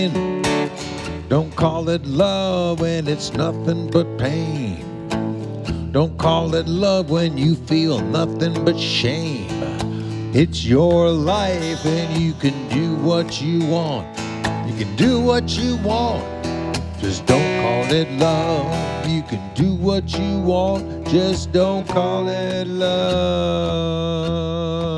Don't call it love when it's nothing but pain. Don't call it love when you feel nothing but shame. It's your life and you can do what you want. You can do what you want. Just don't call it love. You can do what you want. Just don't call it love.